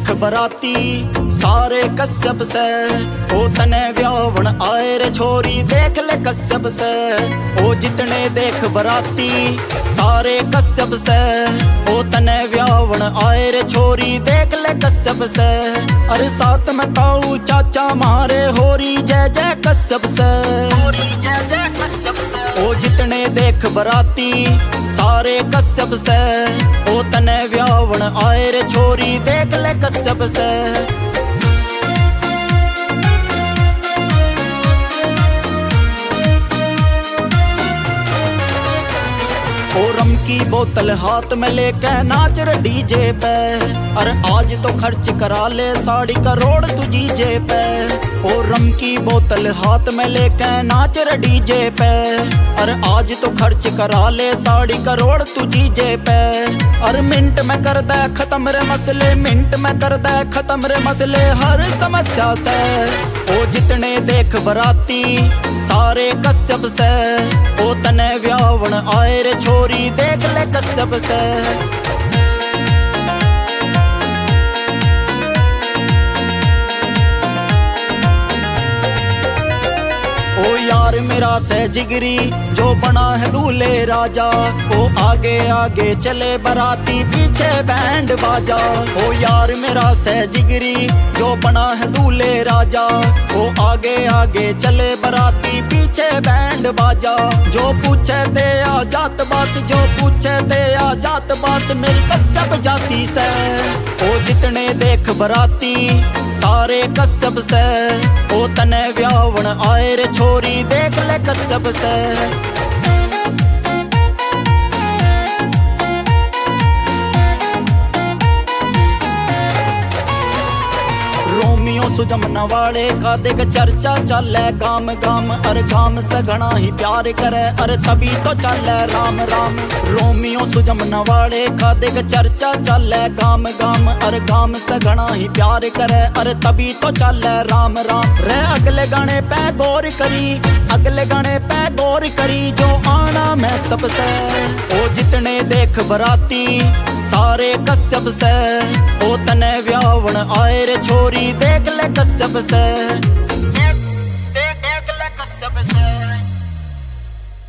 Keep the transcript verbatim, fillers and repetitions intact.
देख बराती सारे कश्यप से, ओ तने व्यावण आए रे छोरी देख ले कश्यप से। ओ जितने देख बराती सारे कश्यप से, ओ तने व्यावण आए रे छोरी देख ले कश्यप से। अरे साथ में ताऊ चाचा मारे होरी जय जय कश्यप से, होरी जय जय कश्यप से। ओ जितने देख बराती सारे कश्यप से, ओ तने व्यावण आए रे छोरी देख ले कश्यप से। ओ रम की बोतल हाथ में लेके नाच रे डीजे पे, अरे आज तो खर्च करा ले साड़ी करोड़ तू जीजे पे। ओ रम की बोतल हाथ में लेके नाच रे डीजे पे, अरे आज तो खर्च करा ले साड़ी करोड़ तू जीजे पे। अरे मिनट में कर दे खत्म रे मसले, मिनट में कर दे खत्म रे मसले हर समस्या से। ओ जितने देख बराती सारे कश्यप से, ओ तने व्यावण आए रे छोरी देख ले कश्यप से। ओ यार मेरा से जिगरी जो बना है दूल्हे राजा, ओ आगे आगे चले बराती पीछे बैंड बाजा। ओ यार मेरा से जिगरी जो बना है दूल्हे राजा, ओ आगे आगे चले बराती पीछे बैंड बाजा। जो पूछे ते आ जात बात, जो पूछे ते आ जात बात मेरी कश्यप जाति से। ओ जितने देख बराती सारे कश्यप से, ओ तने व्यावण आए रे छोरी देख ले कश्यप से। रोमियो सुजमना वाले का देख चर्चा चले गाम गाम, अरे गाम से घना ही प्यार करे अरे तभी तो चले राम राम। रोमियो सुजमना वाले का देख चर्चा चले गाम गाम, अरे गाम से घना ही प्यार करे अरे तभी तो चले राम राम। रे अगले गाने पे गौर करी, अगले गाने पे गौर करी जो आना मैं सबसे। ओ जितने देख बराती सारे कश्यप से, ओ तने व्यावण आए रे छोरी देख ले कश्यप से।